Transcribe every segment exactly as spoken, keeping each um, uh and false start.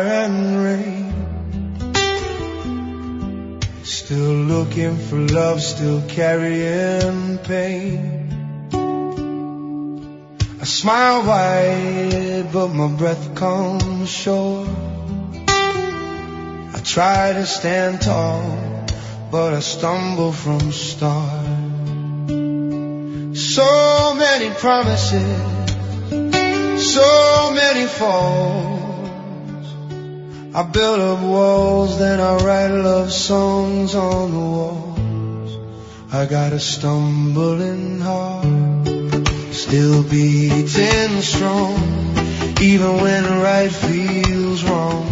and rain. Still looking for love, still carrying pain. I smile wide, but my breath comes short. I try to stand tall, but I stumble from start. So many promises, so many falls. I build up walls, then I write love songs on the walls. I got a stumbling heart, still beating strong, even when right feels wrong.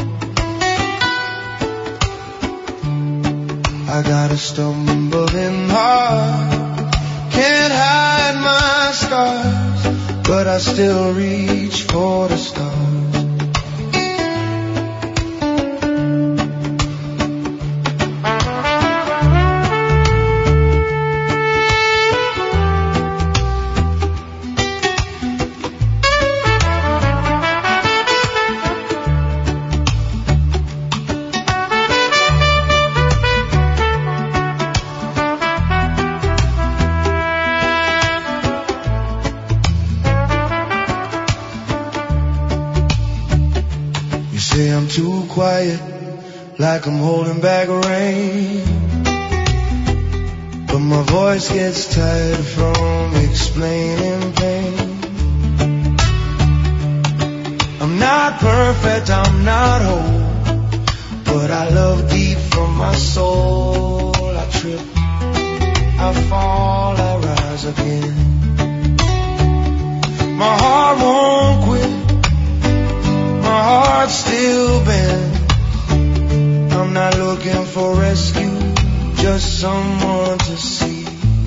I got a stumbling heart, can't hide my scars, but I still reach for the stars. I'm too quiet, like I'm holding back rain, but my voice gets tired from explaining pain. I'm not perfect, I'm not whole, but I love deep from my soul. I trip, I fall, I rise again. My heart won't quit, my heart still bends. I'm not looking for rescue, just someone to see.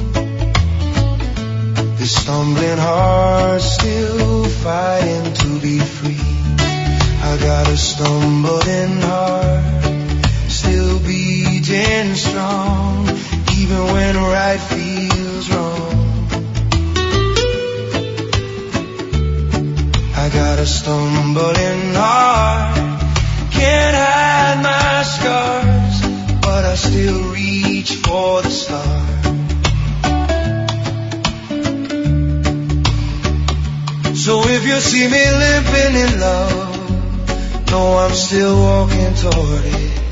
This stumbling heart still fighting to be free. I got a stumbling heart, still beating strong, even when right feels wrong. I got a stumbling heart, can't hide my scars, but I still reach for the stars. So if you see me limping in love, know I'm still walking toward it.